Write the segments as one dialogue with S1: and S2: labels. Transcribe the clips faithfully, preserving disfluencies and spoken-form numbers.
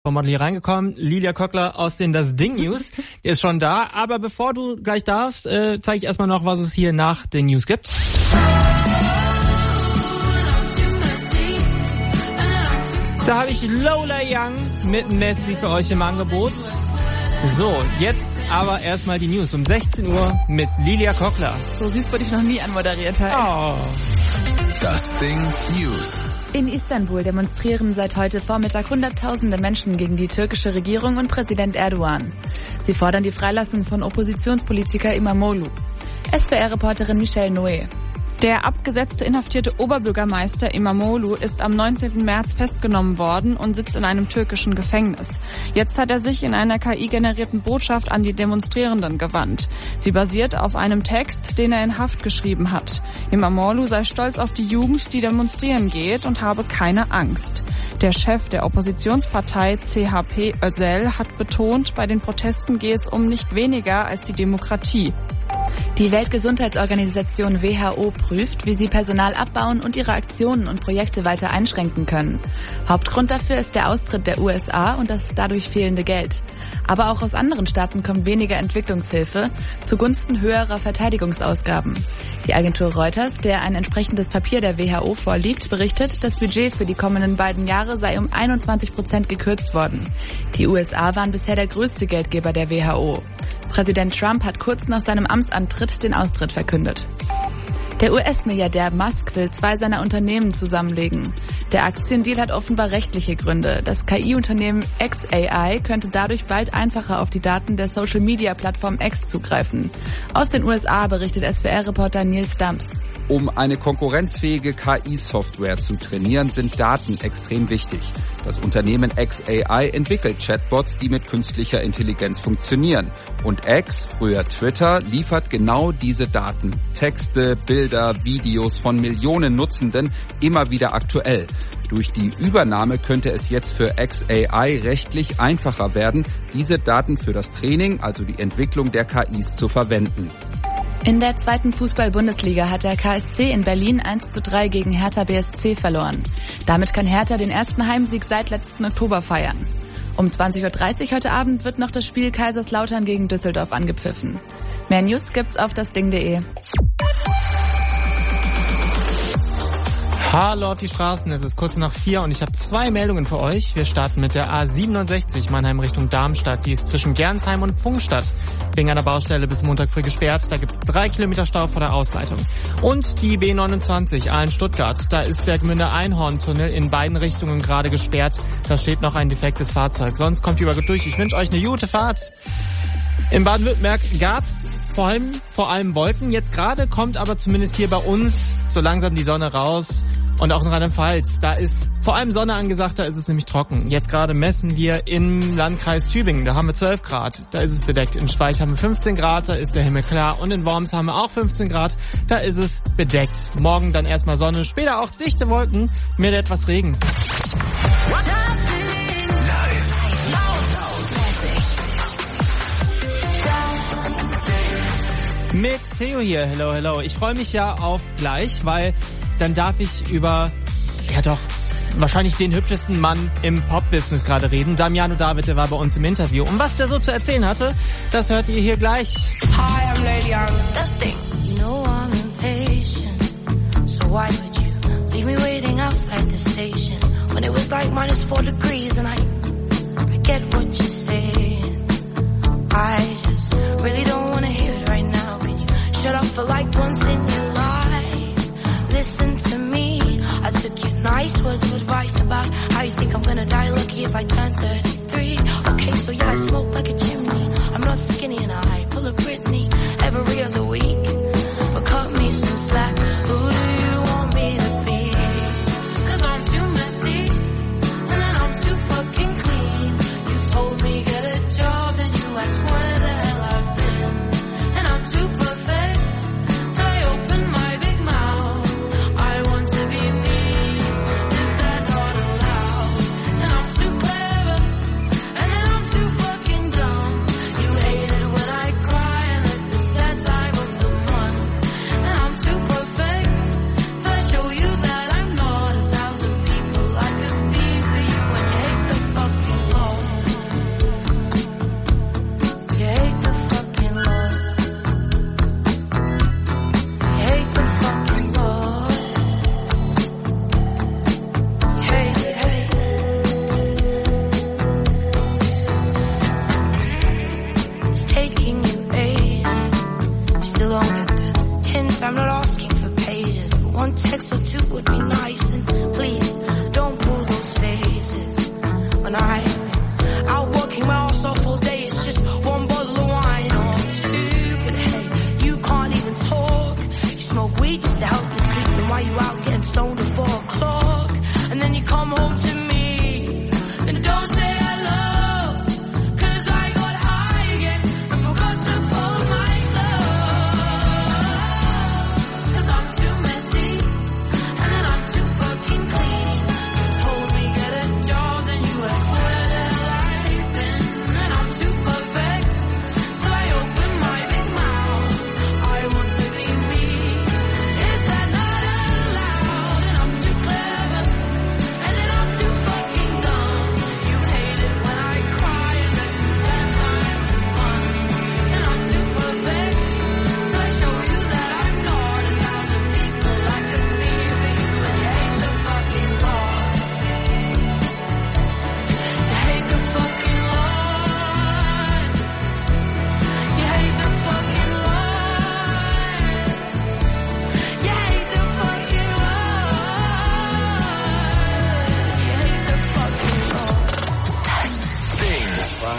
S1: vom Model hier reingekommen. Lilia Kockler aus den Das Ding News. Die ist schon da. Aber bevor du gleich darfst, äh, zeige ich erstmal noch, was es hier nach den News gibt. Da habe ich Lola Young mit Messi für euch im Angebot. So, jetzt aber erstmal die News um sechzehn Uhr mit Lilia Kockler.
S2: So süß wurde ich noch nie anmoderiert.
S1: Oh.
S3: Das Ding News.
S2: In Istanbul demonstrieren seit heute Vormittag Hunderttausende Menschen gegen die türkische Regierung und Präsident Erdogan. Sie fordern die Freilassung von Oppositionspolitiker İmamoğlu. S W R-Reporterin Michelle Noé.
S4: Der abgesetzte inhaftierte Oberbürgermeister İmamoğlu ist am neunzehnten März festgenommen worden und sitzt in einem türkischen Gefängnis. Jetzt hat er sich in einer K I-generierten Botschaft an die Demonstrierenden gewandt. Sie basiert auf einem Text, den er in Haft geschrieben hat. İmamoğlu sei stolz auf die Jugend, die demonstrieren geht und habe keine Angst. Der Chef der Oppositionspartei C H P Özel hat betont, bei den Protesten gehe es um nicht weniger als die Demokratie.
S2: Die Weltgesundheitsorganisation W H O prüft, wie sie Personal abbauen und ihre Aktionen und Projekte weiter einschränken können. Hauptgrund dafür ist der Austritt der U S A und das dadurch fehlende Geld. Aber auch aus anderen Staaten kommt weniger Entwicklungshilfe zugunsten höherer Verteidigungsausgaben. Die Agentur Reuters, der ein entsprechendes Papier der W H O vorliegt, berichtet, das Budget für die kommenden beiden Jahre sei um einundzwanzig Prozent gekürzt worden. Die U S A waren bisher der größte Geldgeber der W H O. Präsident Trump hat kurz nach seinem Amtsantritt den Austritt verkündet. Der U S-Milliardär Musk will zwei seiner Unternehmen zusammenlegen. Der Aktiendeal hat offenbar rechtliche Gründe. Das K I-Unternehmen X A I könnte dadurch bald einfacher auf die Daten der Social-Media-Plattform X zugreifen. Aus den U S A berichtet S W R-Reporter Nils Dams.
S5: Um eine konkurrenzfähige K I-Software zu trainieren, sind Daten extrem wichtig. Das Unternehmen X A I entwickelt Chatbots, die mit künstlicher Intelligenz funktionieren. Und X, früher Twitter, liefert genau diese Daten. Texte, Bilder, Videos von Millionen Nutzenden, immer wieder aktuell. Durch die Übernahme könnte es jetzt für X A I rechtlich einfacher werden, diese Daten für das Training, also die Entwicklung der K Is, zu verwenden.
S2: In der zweiten Fußball-Bundesliga hat der K S C in Berlin eins zu drei gegen Hertha B S C verloren. Damit kann Hertha den ersten Heimsieg seit letzten Oktober feiern. Um zwanzig Uhr dreißig heute Abend wird noch das Spiel Kaiserslautern gegen Düsseldorf angepfiffen. Mehr News gibt's auf dasding punkt de.
S1: Hallo auf die Straßen, es ist kurz nach vier und ich habe zwei Meldungen für euch. Wir starten mit der A siebenundsechzig Mannheim Richtung Darmstadt. Die ist zwischen Gernsheim und Pfungstadt wegen einer Baustelle bis Montag früh gesperrt. Da gibt's drei Kilometer Stau vor der Ausleitung. Und die B neunundzwanzig Aalen-Stuttgart. Da ist der Gmünder-Einhorn-Tunnel in beiden Richtungen gerade gesperrt. Da steht noch ein defektes Fahrzeug. Sonst kommt die über gut durch. Ich wünsche euch eine gute Fahrt. In Baden-Württemberg gab's vor allem, vor allem Wolken. Jetzt gerade kommt aber zumindest hier bei uns so langsam die Sonne raus. Und auch in Rheinland-Pfalz, da ist vor allem Sonne angesagt, da ist es nämlich trocken. Jetzt gerade messen wir im Landkreis Tübingen, da haben wir zwölf Grad, da ist es bedeckt. In Schweich haben wir fünfzehn Grad, da ist der Himmel klar. Und in Worms haben wir auch fünfzehn Grad, da ist es bedeckt. Morgen dann erstmal Sonne, später auch dichte Wolken mit etwas Regen. Mit Theo hier, hello, hello. Ich freue mich ja auf gleich, weil dann darf ich über, ja doch, wahrscheinlich den hübschesten Mann im Pop-Business gerade reden. Damiano David, der war bei uns im Interview. Und was der so zu erzählen hatte, das hört ihr hier gleich.
S6: Hi, I'm Lady Young. Das Ding. You know I'm impatient, so why would you leave me waiting outside the station when it was like minus four degrees and I, I get what you're saying. I just really don't want to hear it right now. Can you shut up for like once in your life? Listen to me, I took your nice words of advice about how you think I'm gonna die lucky if I turn thirty-three. Okay, so yeah, I smoke like a chimney, I'm not skinny and I pull a Britney every other week. But cut me some slack, who do you want me to be? Cause I'm too messy, and then I'm too fucking clean. You told me get a job, then you asked where the hell I've been. And I'm too perfect, so I open my big mouth. I want to be me, is that not allowed? And I'm too clever, and then I'm too fucking dumb.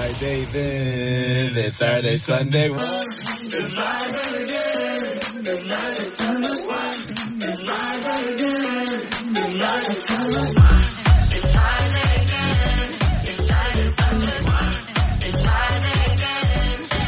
S7: Friday then, it's Saturday, Sunday. What? It's Friday again, it's Friday, Sunday. What? It's Friday again, it's Friday, Sunday. It's Friday again, it's Saturday, Sunday. What? It's Friday again.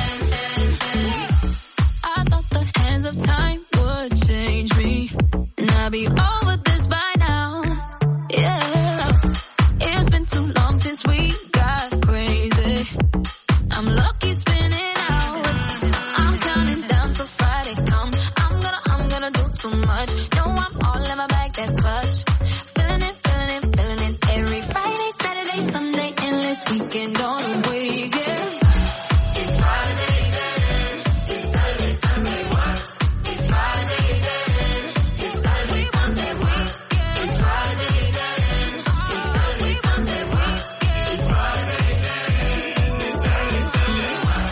S6: I thought the hands of time would change me, and I'll be over this by now. Yeah, it's been too long since we got crazy. I'm lucky spinning out. I'm counting down till Friday come. I'm gonna, I'm gonna do too much. No, I'm all in my bag, that's clutch. Feeling it, feeling it, feeling it. Every Friday, Saturday, Sunday, endless weekend on a wave, yeah. It's Friday then, it's Saturday, Sunday. What? It's Friday then, it's Saturday, Sunday. Weekend. It's Friday then, it's Saturday, Sunday. Weekend. It's Friday then, it's Saturday, Sunday.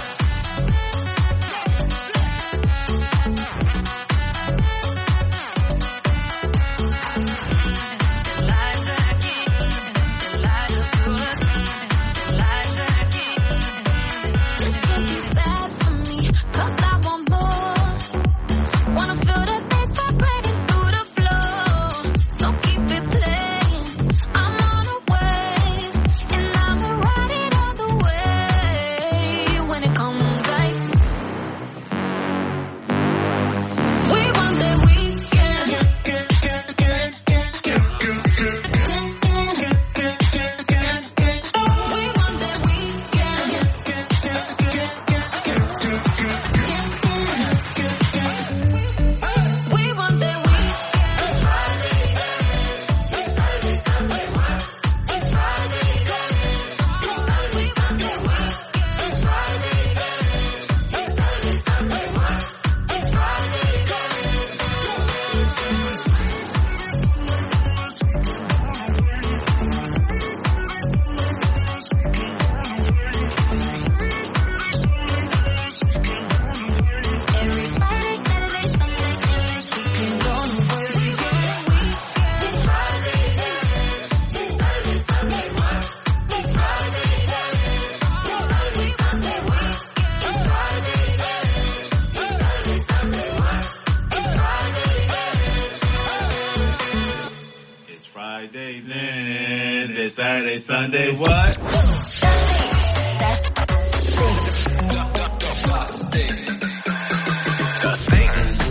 S6: This can't be bad for me, 'cause I want more. Wanna feel the bass vibrating through the floor. So keep it playing. I'm on a wave, and I'ma ride it all the way. When it comes like we want that weekend. We want that weekend. We want that weekend. It's Friday then, it's Saturday, Sunday. What? It's Friday then, it's Saturday, Sunday. Weekend. It's Friday then, it's Saturday, Sunday. What? It's Friday then. Every Friday, Saturday, Sunday, endless weekend on the way. It's Friday then, it's Saturday, Sunday. What? It's Friday then, it's Saturday, Sunday. Weekend. It's Friday then, it's Saturday, Sunday. What? It's Friday then.
S7: It's Friday then, it's Saturday, Sunday. What? The Sting.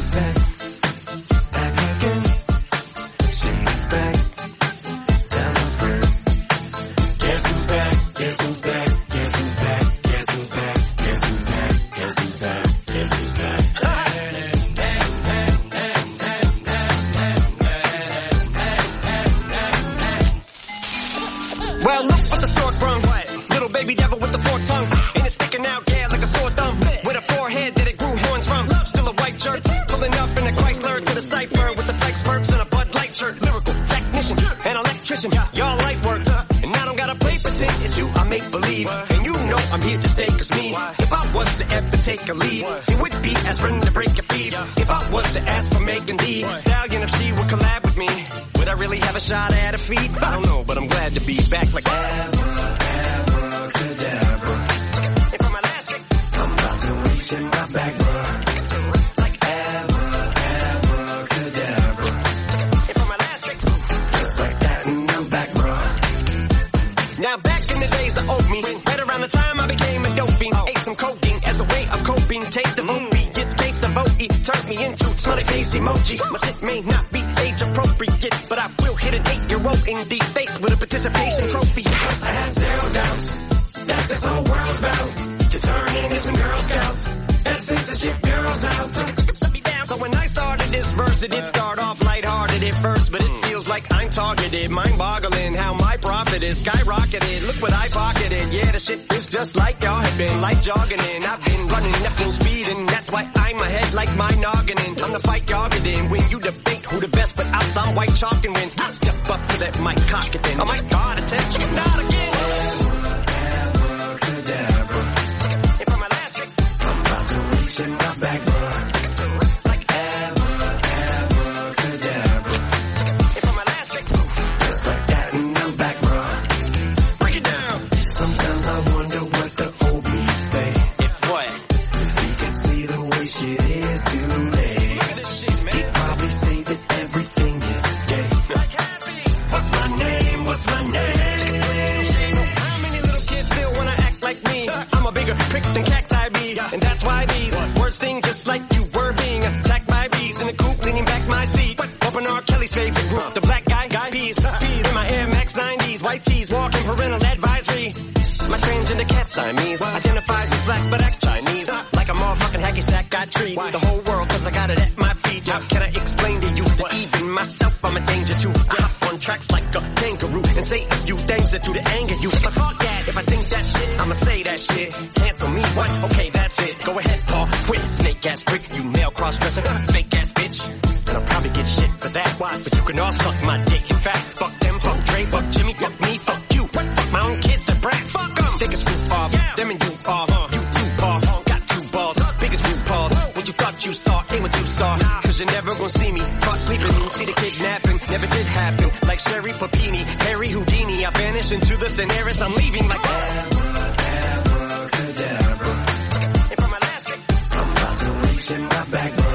S7: Guess who's back? Guess who's back? Guess who's back? Guess who's back? Guess who's back? Guess who's back? Guess who's back?
S8: Well, look what the stork brung. Little baby devil with the forked tongue. And it's sticking out, yeah, like a sore thumb. With a forehead that it grew horns from. Still a white jerk. Pulling up in a Chrysler to the cipher with the flex perks and a Bud Light shirt. Lyrical technician, an electrician. Y'all light work. And I don't gotta play pretend. It's you I make believe. And you know I'm here to stay, 'cause me, if I was to ever take a leave, it would be as friend to break your feet. If I was to ask for Megan Thee Stallion, if she would collab with me, would I really have a shot at her feet? I don't know, but I'm glad to be back like abracadabra. And for my last trick, I'm about to reach in my back, bruh. Like abracadabra. And for my last trick, just like that, and I'm back, bruh. Now back in the days of owed me, right around the time I became a dopey, ate some cocaine as a way of coping. Take the vote me, get case of vote, turned me into smiley face emoji. My shit may not be age appropriate, but I will hit an eight-year-old in the face with a participation trophy. Yes, I have zero doubts that this whole world's bound to turn into some Girl Scouts and censorship bureaus out. So when I started this verse, it did start off lighthearted at first, but it feels like I'm targeted, mind-boggling how my profit is skyrocketed. Look what I pocketed, yeah, the shit is just like y'all have been, like jogging in. I've been running at full speed, and that's why I'm ahead like my noggin. I'm the fight y'all get in when you debate who the best, but out some white chalk, and when I step up to that mic, cock it then. Oh my God, attention, not again. Abracadabra. And for my last trick, I'm about to reach in my bag, bruh. Sometimes I wonder what the a bigger prick than cacti bees. And that's why these words sting just like you were being attacked by bees in the coop, leaning back my seat. Open R. Kelly's favorite group, the black guy, guy bees. In my Air Max nineties, white tees, walking parental advisory. My transgender cat Siamese identifies as black but acts Chinese. Like a motherfucking hacky sack, got treat the whole world cause I got it at my feet. How can I explain to you that even myself I'm a danger to? I hop on tracks like a kangaroo and say a few things that to the anger you. But fuck that, if I think that shit, I'ma say that shit. Cancel me, what? Okay, that's it. Go ahead, Paul, quit, snake ass prick, you male cross-dresser, fake ass bitch. And I'll probably get shit for that, why? But you can all suck my dick. In fact, fuck them, fuck Dre, fuck Jimmy, fuck me, fuck you. What? Fuck my own kids, the brat, fuck them. They can screw off, yeah. Them and you off, uh, you two off, uh, got two balls, uh, biggest blue balls. What you thought you saw, ain't what you saw. Nah. Cause you're never gonna see me caught sleeping, see the kidnapping, never did happen. Like Sherry Papini, Harry Houdini, I vanish into the thin air as I'm leaving like abracadabra. And for my last trick, I'm about to reach in my back, bro.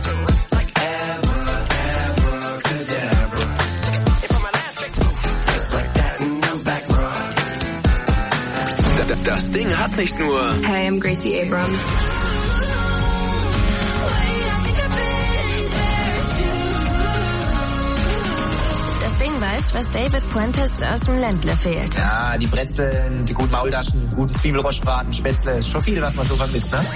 S3: Das Ding hat nicht nur...
S9: Hey, I'm Gracie Abrams.
S6: Das Ding weiß, was David Puentes aus dem Ländle fehlt.
S10: Ja, die Brezeln, die guten Maultaschen, guten Zwiebelrostbraten, Spätzle. Ist schon viel, was man so vermisst, ne?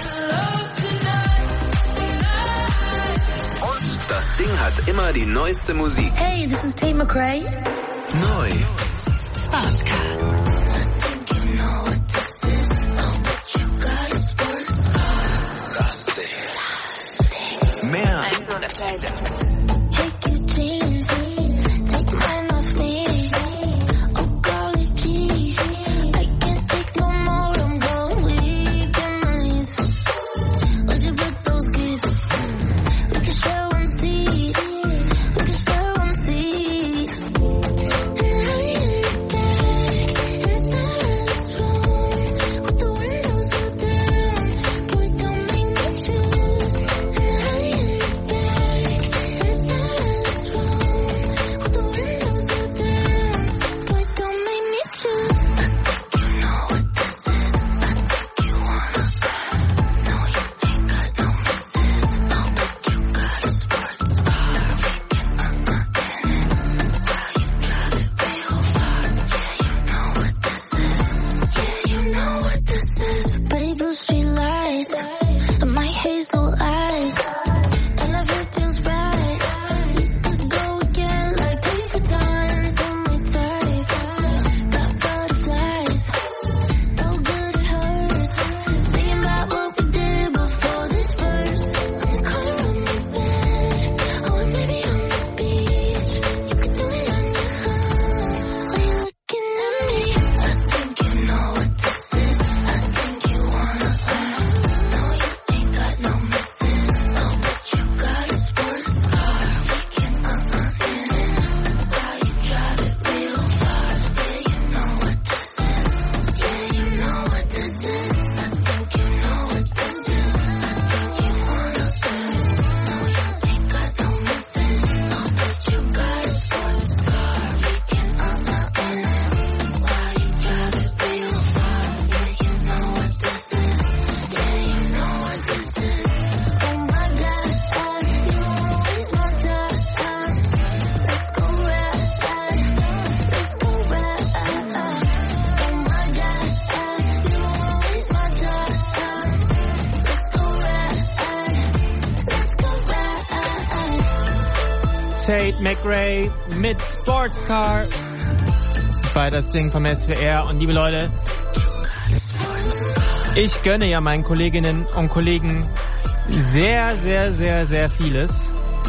S3: Und das Ding hat immer die neueste Musik.
S6: Hey, this is Tate McRae.
S3: Neu.
S6: Sportscar.
S3: Mehr.
S1: Tate McRae mit Sportscar bei das Ding vom S W R. Und liebe Leute, ich gönne ja meinen Kolleginnen und Kollegen sehr, sehr, sehr, sehr vieles.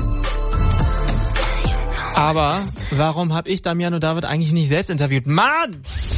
S1: Aber warum habe ich Damiano David eigentlich nicht selbst interviewt? Mann!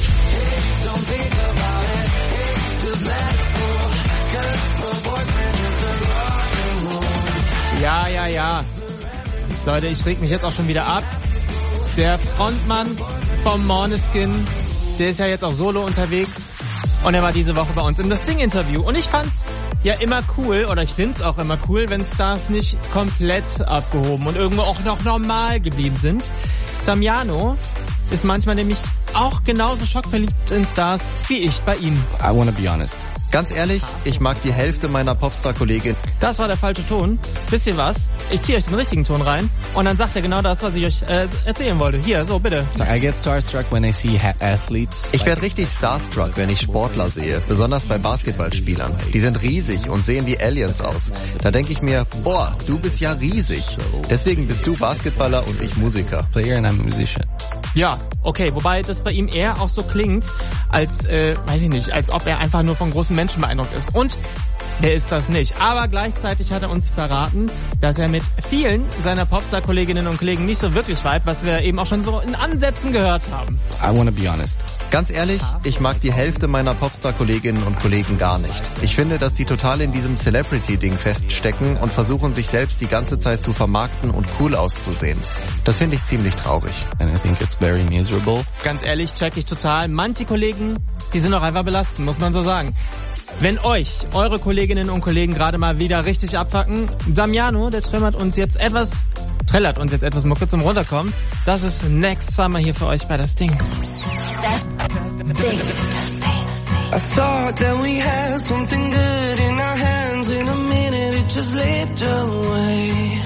S1: Ja, ja, ja. Leute, ich reg mich jetzt auch schon wieder ab. Der Frontmann vom Måneskin, der ist ja jetzt auch solo unterwegs. Und er war diese Woche bei uns im Das Ding-Interview. Und ich fand's ja immer cool, oder ich find's auch immer cool, wenn Stars nicht komplett abgehoben und irgendwo auch noch normal geblieben sind. Damiano ist manchmal nämlich auch genauso schockverliebt in Stars wie ich bei ihm.
S11: I wanna be honest.
S9: Ganz ehrlich, ich mag die Hälfte meiner Popstar-Kollegin.
S1: Das war der falsche Ton. Wisst ihr was? Ich ziehe euch den richtigen Ton rein und dann sagt er genau das, was ich euch äh, erzählen wollte. Hier, so, bitte.
S11: So I get starstruck when I see athletes.
S9: Ich werde richtig starstruck, wenn ich Sportler sehe, besonders bei Basketballspielern. Die sind riesig und sehen wie Aliens aus. Da denke ich mir, boah, du bist ja riesig. Deswegen bist du Basketballer und ich Musiker.
S11: Player and I'm a musician.
S1: Ja, okay, wobei das bei ihm eher auch so klingt, als, äh, weiß ich nicht, als ob er einfach nur von großen Menschen beeindruckt ist. Und der ist das nicht. Aber gleichzeitig hat er uns verraten, dass er mit vielen seiner Popstar-Kolleginnen und Kollegen nicht so wirklich vibet, was wir eben auch schon so in Ansätzen gehört haben.
S11: I wanna be honest.
S9: Ganz ehrlich, ich mag die Hälfte meiner Popstar-Kolleginnen und Kollegen gar nicht. Ich finde, dass die total in diesem Celebrity-Ding feststecken und versuchen, sich selbst die ganze Zeit zu vermarkten und cool auszusehen. Das finde ich ziemlich traurig.
S11: And I think it's very miserable.
S1: Ganz ehrlich, check ich total. Manche Kollegen, die sind auch einfach belastend, muss man so sagen. Wenn euch eure Kolleginnen und Kollegen gerade mal wieder richtig abfacken, Damiano, der trillert uns jetzt etwas, trillert uns jetzt etwas Mucke zum Runterkommen. Das ist Next Summer hier für euch bei Das Ding.
S6: Das Ding, das Ding, das Ding.
S7: I thought that we had something good in our hands. In a minute it just slipped away.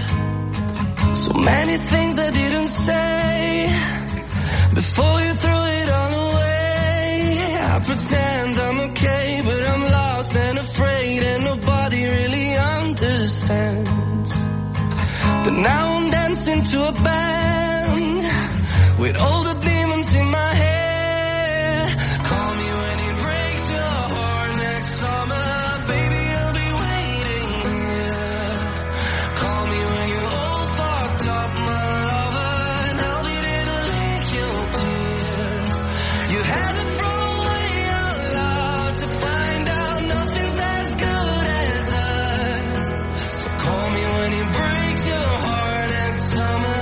S7: So many things I didn't say before you threw it all away. I pretend I'm okay, but I'm lost and afraid, and nobody really understands. But now I'm dancing to a band with all the demons in my head. Call me when it breaks your heart next summer, baby, I'll be waiting here. Call me when you're all fucked up, my lover, and I'll be there to lick your tears. You had to throw away out loud to find out nothing's as good as us. So call me when it breaks your heart next summer.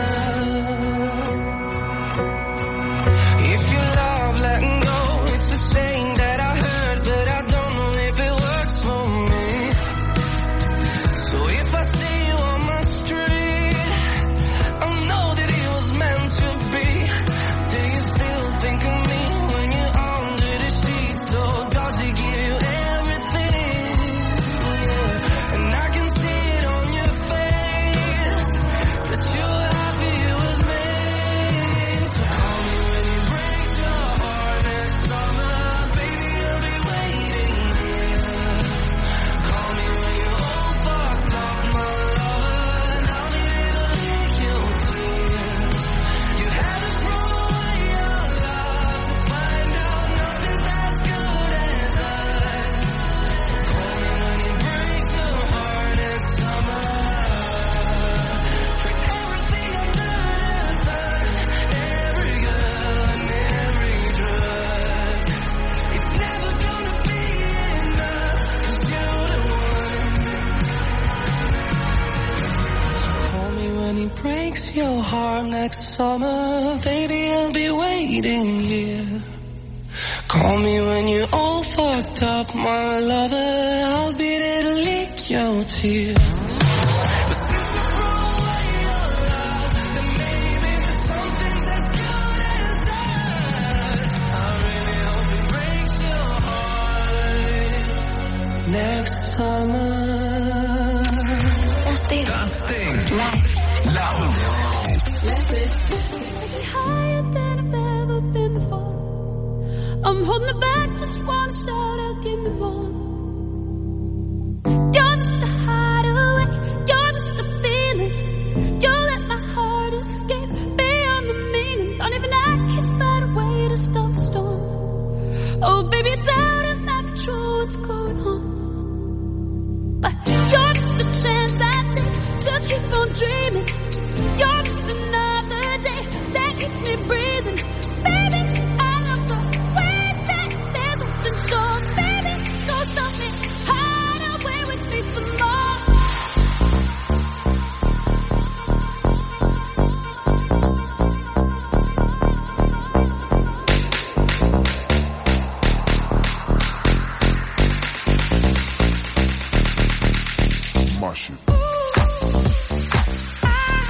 S7: If you love letting go, it's a saying that I heard, but I don't know if it works for me. So if I see you on my street, I know that it was meant to be. Do you still think of me when you're under the sheets? So does it give you everything? Yeah. And I can see it on your face that you're happy with me. So call me when it breaks your heart next summer, baby, I'll be waiting here. Call me when you're all fucked up, my lover, and I'll be there to lick your tears. You had to throw away out loud to find out nothing's as good as us. So call me when it breaks your heart next summer. Trick everything under the sun, every girl and every drug. It's never gonna be enough, 'cause you're the one. Call me when it breaks your heart next summer, baby, I'll be waiting here. Call me when you're all fucked up, my lover, I'll be there to lick your tears. But since you throw away your love, then maybe there's something as good as us. I really hope it breaks your heart next summer.
S6: Das Ding.
S3: Das Ding.
S6: Live.
S3: Laut.
S12: Higher than I've ever been before. I'm holding it back, just wanna shout out, give me more. You're just a hideaway, you're just a feeling. You let my heart escape beyond the meaning. Don't even I can find a way to stop the storm. Oh baby, it's out of my control, what's going on? But you're just a chance I take to keep on dreaming. You're just another day that keeps me breathing. Baby, I love the way that there's something sure. Baby, go stop me, hide away with me some more.
S13: My shit.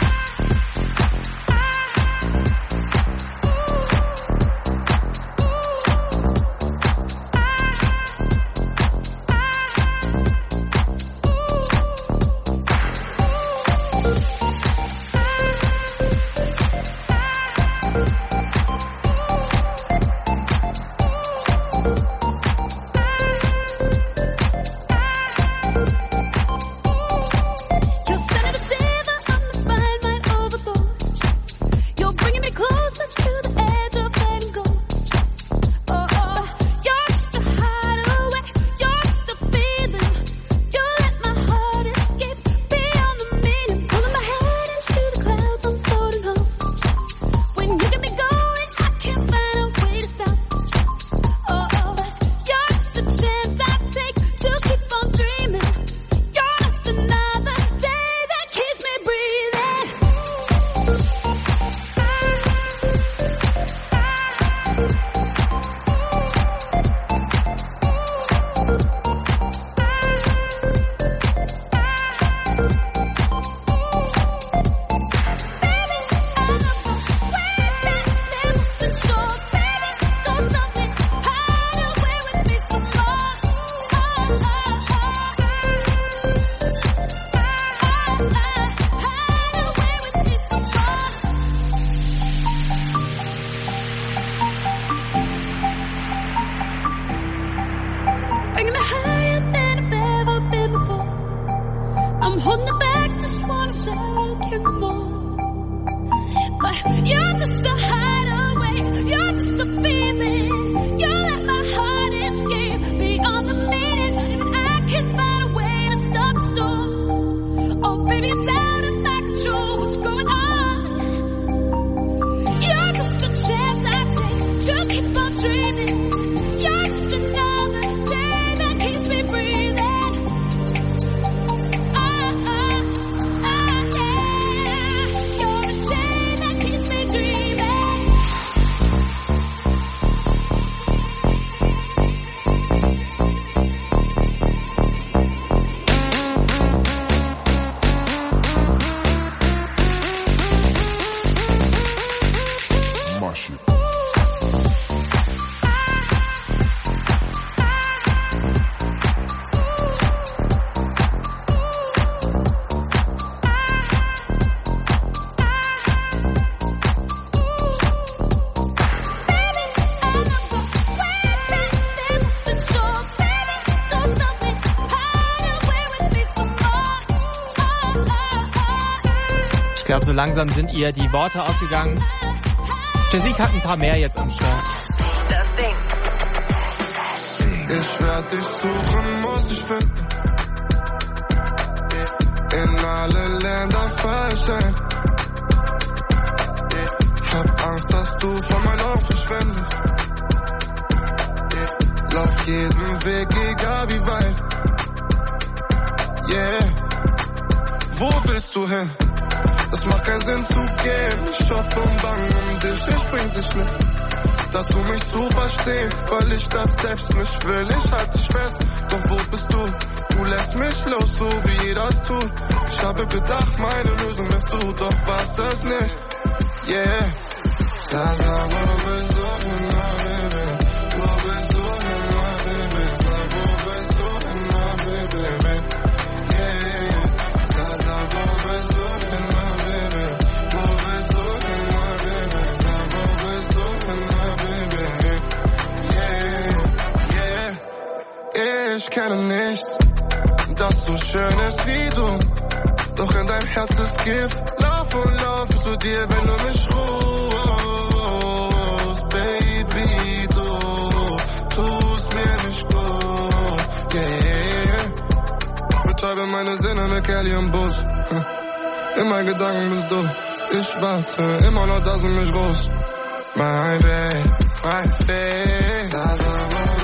S12: holding it back, just wanna say I get more. But you're just a hideaway, you're just a feeling. You let my heart escape beyond the meaning. Not even I can find a way to stop the storm. Oh baby, it's out of my control, what's going on? You're just a chance I take to keep on dreaming. You're just another day that keeps me breathing. Oh, oh, oh, yeah. You're the day that keeps me dreaming.
S1: Ich glaube, so langsam sind ihr die Worte ausgegangen. Jessica hat ein paar mehr jetzt am Start.
S13: Ich werd dich suchen, muss ich finden. In alle Länder fahr ich ein. Hab Angst, dass du von meinen Augen verschwindest. Lauf jeden Weg, egal wie weit. Yeah. Wo willst du hin? Es macht keinen Sinn zu gehen. Ich hoffe und bange um dich, ich bring dich nicht dazu, mich zu verstehen, weil ich das selbst nicht will. Ich halte dich fest, doch wo bist du? Du lässt mich los, so wie jeder es tut. Ich habe gedacht, meine Lösung bist du, doch war's das nicht. Yeah. Sag, sag, wo bist du, na, baby? Wo bist du, na, baby? Sag, wo bist du, na, baby? Yeah. Sag, sag, wo bist du, na, baby? Wo bist du, na, baby? Sag, wo bist du, na, baby? Yeah. Yeah. Ich kenne nichts, das so schön ist wie du. Doch in deinem Herz ist Gift. Lauf und lauf zu dir, wenn du mich rufst. Baby, du tust mir nicht gut. Yeah. Betäube meine Sinne mit Kelly im Bus. In meinen Gedanken bist du. Ich warte immer noch, dass du mich rufst. My baby, my baby. Das ist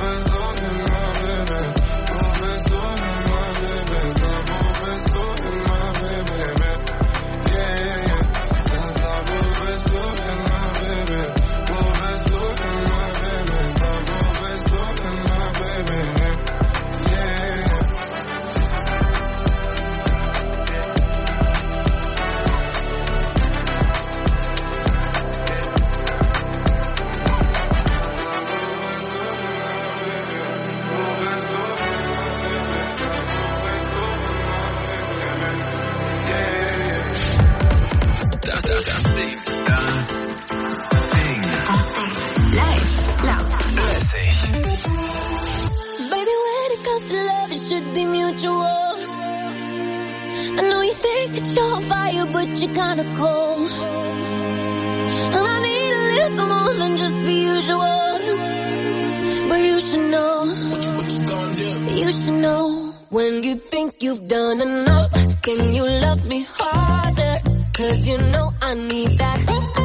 S12: but you're kinda cold. And I need a little more than just the usual. But you should know, you should know. When you think you've done enough, can you love me harder? Cause you know I need that.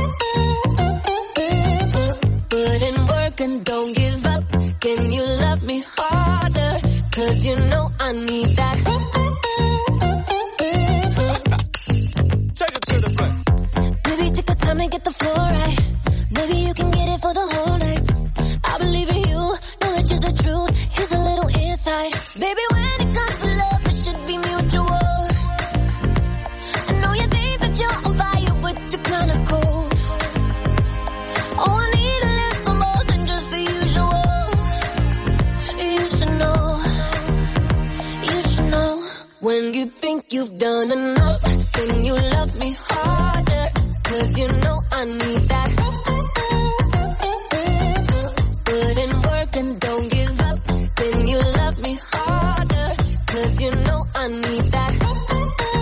S12: Put in work and don't give up. Can you love me harder? Cause you know I need that. Baby, take the time to get the floor right. Maybe you can get it for the whole night. I believe in you, know that you're the truth. Here's a little insight. Baby, when it comes to love, it should be mutual. I know you think that you're on fire, but you're kinda cold. Oh, I need a little more than just the usual. You should know, you should know. When you think you've done enough, can you love me harder? Cause you know I need that. Put in work and don't give up. Can you love me harder? Cause you know I need that.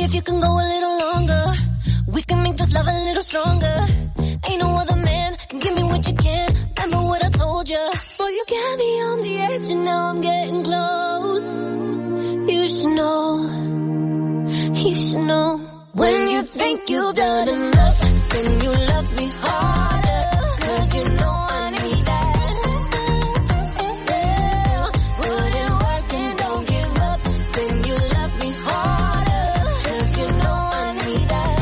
S14: if you can go a little longer. We can make this love a little stronger. Ain't no other man can give me what you can. Remember what I told you. Boy, you got me on the edge and now I'm getting close. You should know. You should know. When you think you've done enough, then you love me harder. Cause you know I need that. Yeah. Put in work and don't give up. Then you love me harder. Cause you know I need that.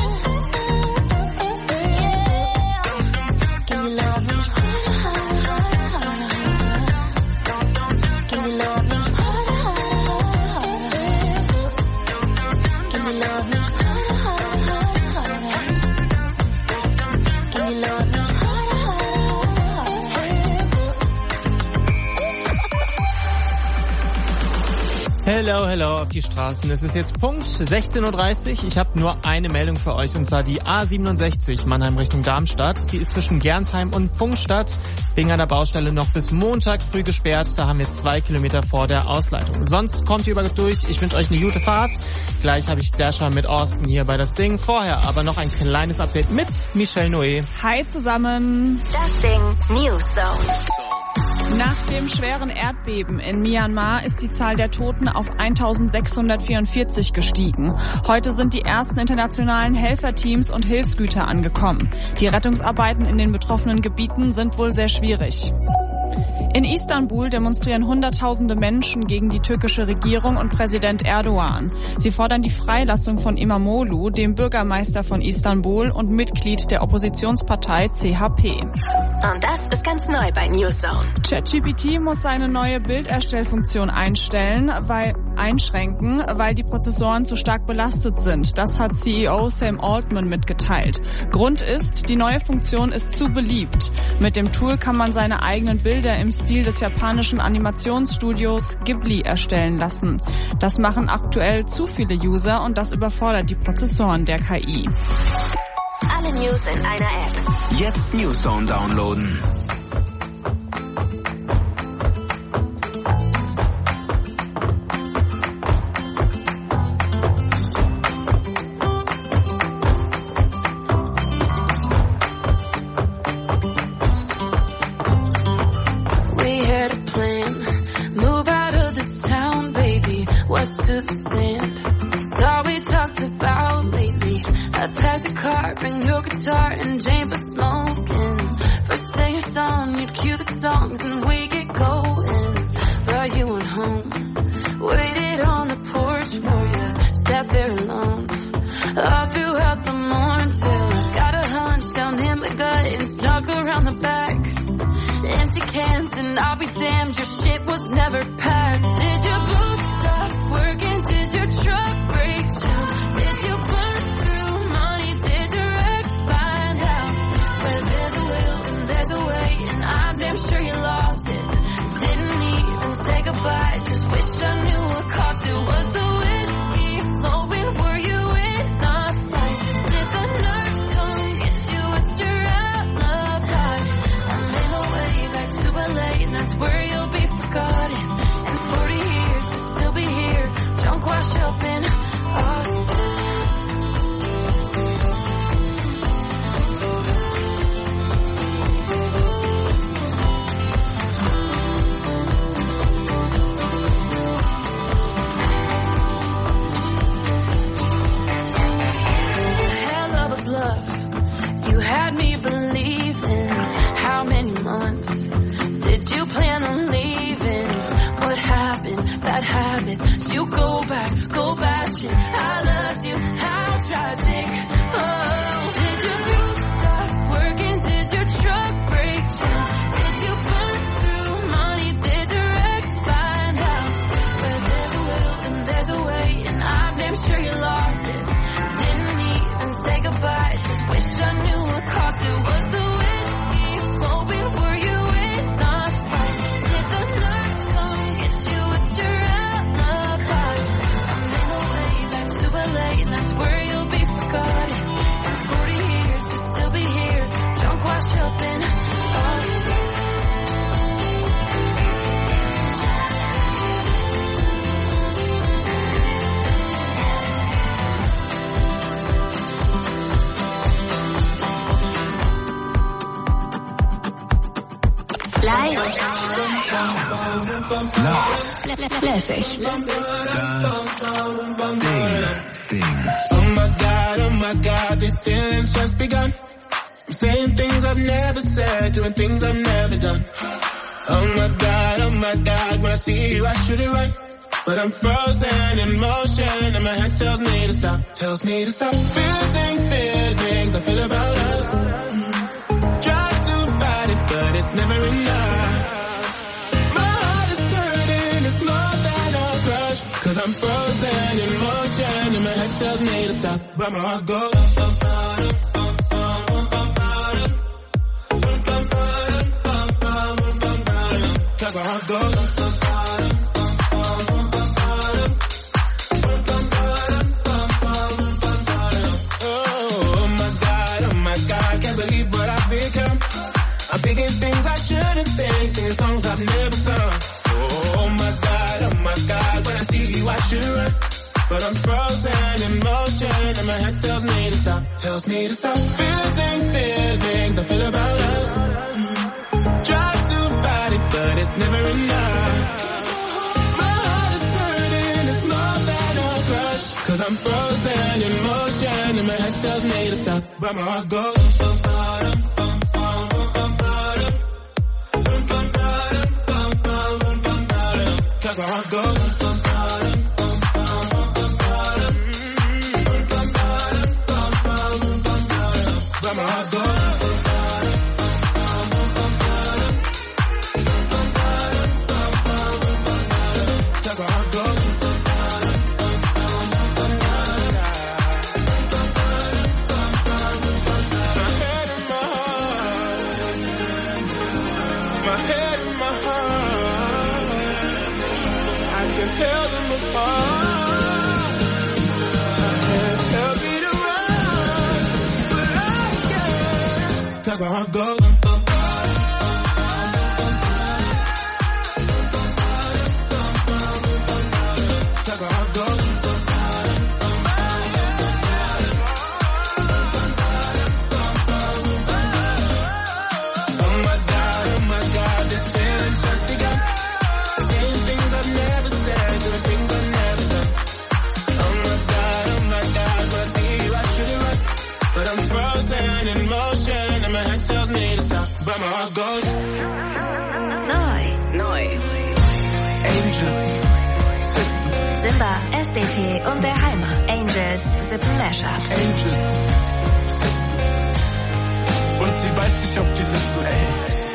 S14: Yeah. Can you love me harder, harder, harder, harder? Can you love me harder, harder, harder? Can you love me?
S1: Hello, hello auf die Straßen. Es ist jetzt Punkt sechzehn Uhr dreißig. Ich habe nur eine Meldung für euch und zwar die A siebenundsechzig Mannheim Richtung Darmstadt. Die ist zwischen Gernsheim und Pfungstadt wegen einer Baustelle noch bis Montag früh gesperrt. Da haben wir zwei Kilometer vor der Ausleitung. Sonst kommt ihr über durch. Ich wünsche euch eine gute Fahrt. Gleich habe ich Dasher mit Austin hier bei Das Ding. Vorher aber noch ein kleines Update mit Michelle Noé.
S4: Hi zusammen.
S14: Das Ding News Zone.
S4: Nach dem schweren Erdbeben in Myanmar ist die Zahl der Toten auf eintausendsechshundertvierundvierzig gestiegen. Heute sind die ersten internationalen Helferteams und Hilfsgüter angekommen. Die Rettungsarbeiten in den betroffenen Gebieten sind wohl sehr schwierig. In Istanbul demonstrieren Hunderttausende Menschen gegen die türkische Regierung und Präsident Erdogan. Sie fordern die Freilassung von İmamoğlu, dem Bürgermeister von Istanbul und Mitglied der Oppositionspartei C H P.
S14: Und das ist ganz neu bei Newzone.
S4: ChatGPT muss seine neue Bilderstellfunktion einstellen, weil einschränken, weil die Prozessoren zu stark belastet sind. Das hat C E O Sam Altman mitgeteilt. Grund ist, die neue Funktion ist zu beliebt. Mit dem Tool kann man seine eigenen Bilder im Stil des japanischen Animationsstudios Ghibli erstellen lassen. Das machen aktuell zu viele User und das überfordert die Prozessoren der K I.
S14: Alle News in einer App.
S3: Jetzt Newzone downloaden.
S15: To the sand. It's all we talked about lately. I packed a car, bring your guitar and Jane for smoking. First thing at dawn, you'd cue the songs and we get going. But you went home, waited on the porch for you, sat there alone. All throughout the morning till I got a hunch down in my gut and snuck around the back. Empty cans and I'll be damned, your shit was never packed. Did your boots stop working? Did your truck break down? Did you burn through money? Did your ex find out? Where there's a will and there's a way, and I'm damn sure you lost it. Didn't even say goodbye, just wish I knew what cost it. Was the whiskey flowing? Were you in a fight? Did the nurse come get you? What's your alibi? I made my way back to L A, and that's where you'll be forgotten. In forty years, you'll still be here, drunk, washed up in Austin. Hell of a bluff, you had me believing. How many months did you plan on leaving? What happened? Bad habits. You go back, go bashing. I loved you. How tragic. Oh, did your boots stop working? Did your truck break down? Did you burn through money? Did your ex find out? Where there's a will and there's a way, and I'm damn sure you lost it. Didn't even say goodbye, just wished I knew what cost it. Was the whiskey flowing? Were you in a fight? Did the nurse come get you? What's your alibi? I made my way back to L
S2: Lässig.
S7: Das Ding. Oh my God, oh my God, these feelings just begun. I'm saying things I've never said, doing things I've never done. Oh my God, oh my God, when I see you I should it right. But I'm frozen in motion and my head tells me to stop, tells me to stop. Feeling, feelings I feel about us. Try to fight it, but it's never enough. My heart is hurting, it's more than a crush. Cause I'm frozen in motion and my head tells me to stop, but my heart goes. Cause my heart goes. I'm thinking things I shouldn't think, singing songs I've never sung. Oh my God, oh my God, when I see you I should run. But I'm frozen in motion and my head tells me to stop, tells me to stop. Feeling, feelings I feel about us. Try to fight it, but it's never enough. My heart is hurting, it's more than a crush. Cause I'm frozen in motion and my head tells me to stop, but my heart goes. Cause my heart goes. But my heart goes. Cause my heart goes. My head and my heart. My head and my heart. I can tell them apart. My hands tell me to run, but I can't. Cause my heart goes. Cause my heart goes. Oh my God, oh my God, this feeling's just begun. Saying things I've never said, doing things I've never done. Oh my God, oh my God, when I see you I should have run. But I'm frozen in motion and my head tells me to stop, but my heart goes.
S2: Neu.
S16: Neu.
S7: Angels.
S2: Simba, S D P und der Heimer. Angels sippen Mashup.
S7: Angels. Und sie beißt sich auf die Lippen, ey.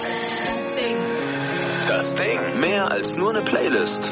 S3: Das Ding. Mehr als nur eine Playlist.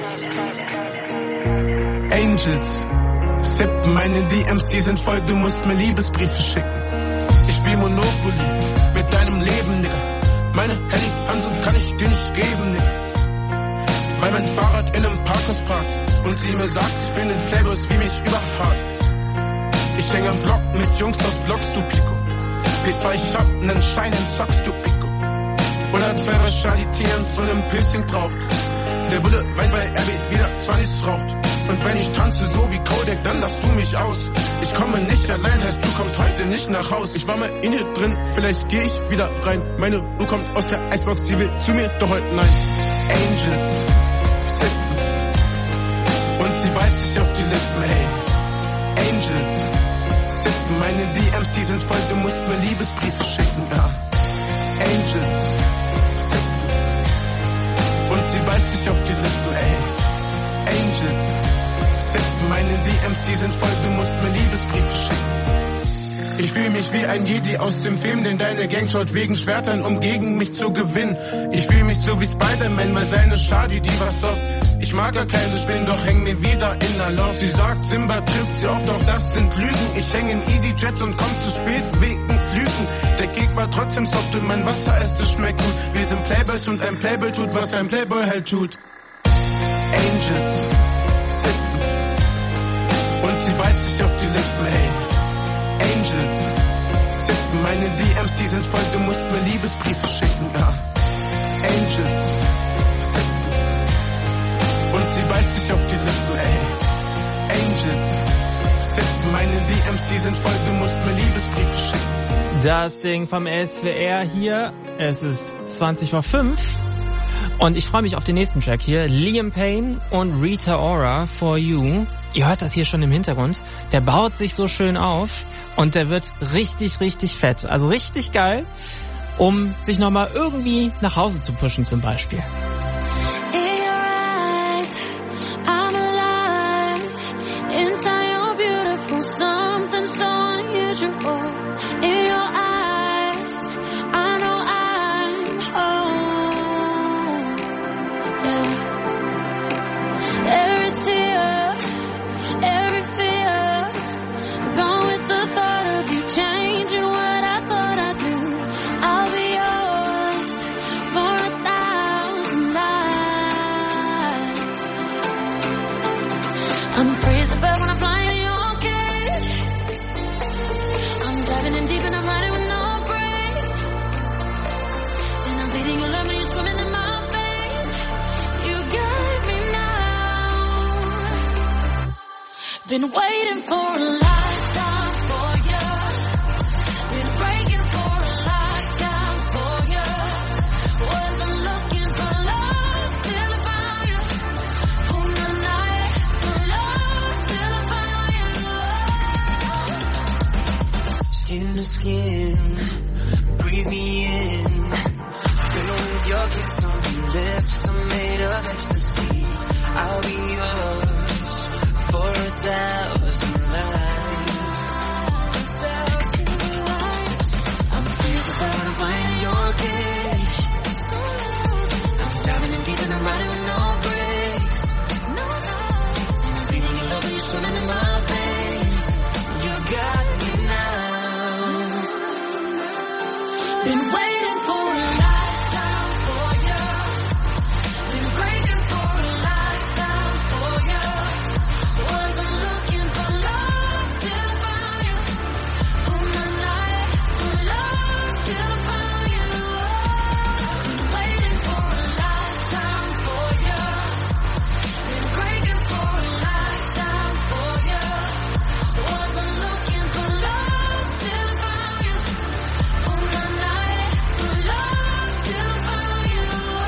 S7: Angels. Sippen, meine D Ms, die sind voll, du musst mir Liebesbriefe schicken. Ich spiel Monopoly mit deinem Leben, Nigga. Meine Handy Hansen kann ich dir nicht geben, Nigga. Weil mein Fahrrad in einem Parkhaus parkt und sie mir sagt, sie findet Playboys wie mich überhart. Ich häng am Block mit Jungs aus Blocks, du Pico. P zwei, ich hab nen Schein in Socks, du Pico. Oder zwei Raschalitären so nem Pilzchen braucht. Der Bulle weint, weil er mir wieder zwanzig raucht. Und wenn ich tanze so wie Kodak, dann lachst du mich aus. Ich komme nicht allein, heißt du kommst heute nicht nach Haus. Ich war mal in ihr drin, vielleicht geh ich wieder rein. Meine Uhr kommt aus der Eisbox, sie will zu mir, doch heute nein. Angels. Sippen. Und sie beißt sich auf die Lippen, hey. Angels. Sippen, meine D Ms, die sind voll, du musst mir Liebesbriefe schicken, ja. Angels. Sippen. Und sie beißt sich auf die Lippen, ey. Angels. Sippen, meine D Ms, die sind voll, du musst mir Liebesbriefe schicken. Ich fühl mich wie ein Jedi aus dem Film, denn deine Gang schaut wegen Schwertern, um gegen mich zu gewinnen. Ich fühl mich so wie Spider-Man, weil seine Schadi, die war soft. Ich mag gar keine Spinnen, doch häng mir wieder in der Loft. Sie sagt, Simba trifft sie oft, doch das sind Lügen. Ich häng in EasyJets und komm zu spät wegen Flügen. Der Gig war trotzdem soft und mein Wasser, es schmeckt gut. Wir sind Playboys und ein Playboy tut, was ein Playboy halt tut. Angels. Sippen. Und sie beißt sich auf die Lippen, hey. Angels. Sippen, meine D Ms, die sind voll, du musst mir Liebesbriefe schicken, ja. Angels. Sippen. Und sie beißt sich auf die Lippen, ey. Angels. Sippen, meine D Ms, die sind voll, du musst mir Liebesbriefe schicken.
S1: Das Ding vom S W R hier. Es ist zwanzig vor fünf. Und ich freue mich auf den nächsten Track hier. Liam Payne und Rita Ora, For You. Ihr hört das hier schon im Hintergrund. Der baut sich so schön auf und der wird richtig, richtig fett. Also richtig geil, um sich nochmal irgendwie nach Hause zu pushen zum Beispiel.
S14: Been waiting for a lifetime for you. Been breaking for a lifetime for you. Wasn't looking for love till I found you. On the night for love till I found you. Skin to skin, breathe me in. Fill with your kiss on your lips, I'm made of ecstasy. I'll be yours for a thousand lives. I'm physical and I'm flying in your cage. I'm diving in deep and I'm riding with no brakes. And I'm feeling your love when you're swimming in my veins. You got me now. Been waiting for a lifetime for you. Been breaking for a lifetime for you. Wasn't looking for love till I found you. On the night for love till I found you. Been waiting for a lifetime for you. Been breaking for a lifetime for you. Wasn't looking for love till I found you. On the night for love till I found you.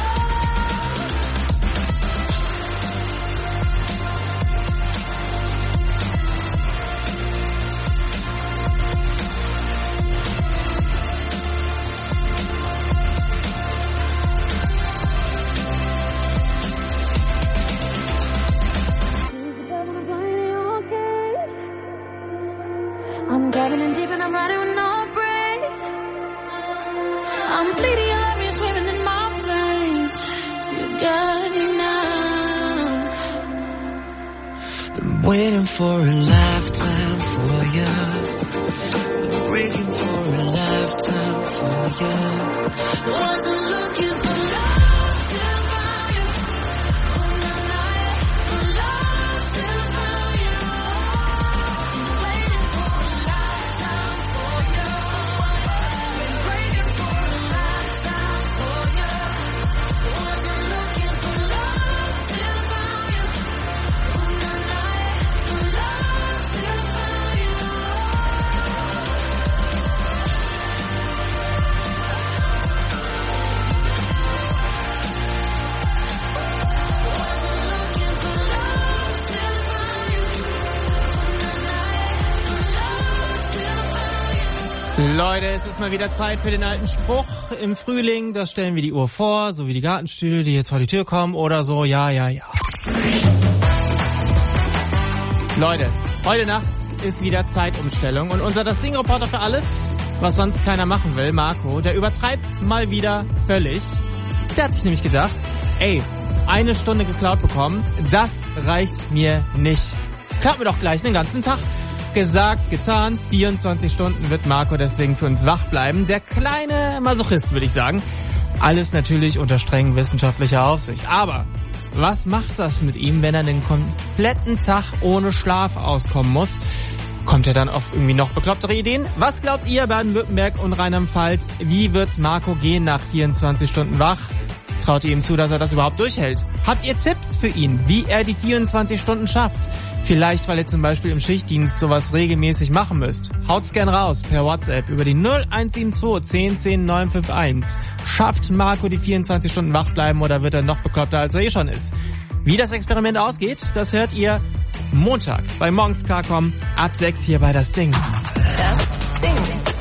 S14: I'm diving in deep and I'm riding with no brakes. I'm bleeding your love, you're swimming in my veins. You got me now. Been waiting for a lifetime for you. Been breaking for a lifetime for you. Wasn't looking for love till I found you. On the night for love till I found you. Been waiting for a lifetime for you. Been breaking for a lifetime for you. Wasn't looking for love till I found you. On the night for love till I found you.
S1: Leute, es ist mal wieder Zeit für den alten Spruch im Frühling. Da stellen wir die Uhr vor, so wie die Gartenstühle, die jetzt vor die Tür kommen oder so. Ja, ja, ja. Leute, heute Nacht ist wieder Zeitumstellung und unser Das Ding-Reporter für alles, was sonst keiner machen will, Marco, der übertreibt's mal wieder völlig. Der hat sich nämlich gedacht, ey, eine Stunde geklaut bekommen, das reicht mir nicht. Klaut mir doch gleich den ganzen Tag. Gesagt, getan, vierundzwanzig Stunden wird Marco deswegen für uns wach bleiben. Der kleine Masochist, würde ich sagen. Alles natürlich unter strengen wissenschaftlicher Aufsicht. Aber was macht das mit ihm, wenn er den kompletten Tag ohne Schlaf auskommen muss? Kommt er dann auf irgendwie noch beklopptere Ideen? Was glaubt ihr, Baden-Württemberg und Rheinland-Pfalz? Wie wird's Marco gehen nach vierundzwanzig Stunden wach? Traut ihr ihm zu, dass er das überhaupt durchhält? Habt ihr Tipps für ihn, wie er die vierundzwanzig Stunden schafft? Vielleicht, weil ihr zum Beispiel im Schichtdienst sowas regelmäßig machen müsst. Haut's gern raus per WhatsApp über die null eins sieben zwei zehn zehn neun fünf eins. Schafft Marco die vierundzwanzig Stunden wach bleiben oder wird er noch bekloppter, als er eh schon ist? Wie das Experiment ausgeht, das hört ihr Montag bei Morgens Klarkommen ab sechs hier bei Das Ding.
S6: Das Ding.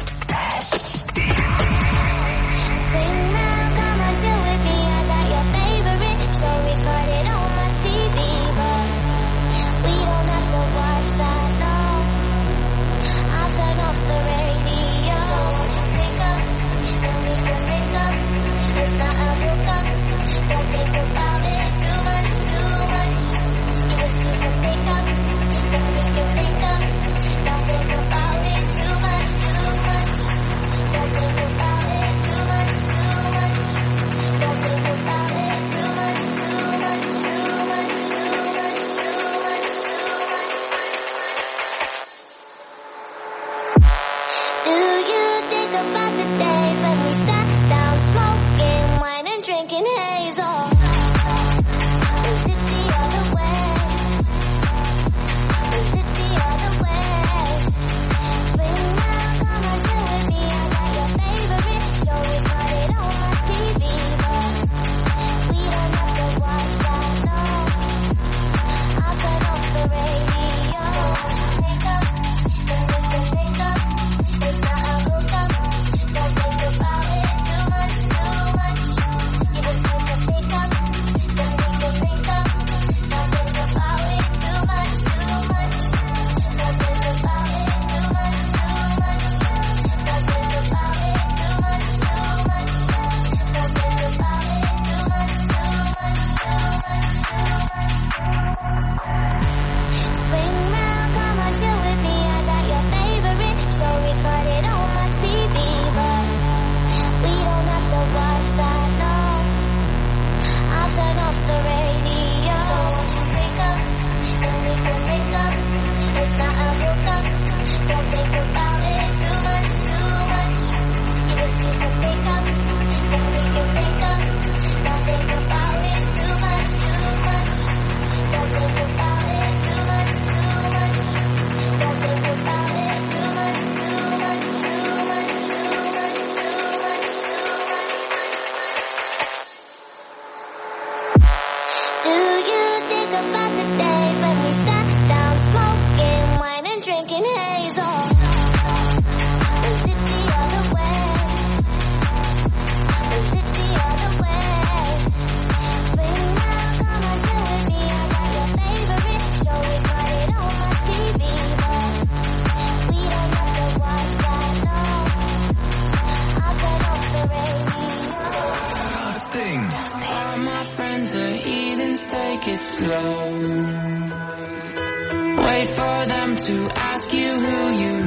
S15: Wait for them to ask you who you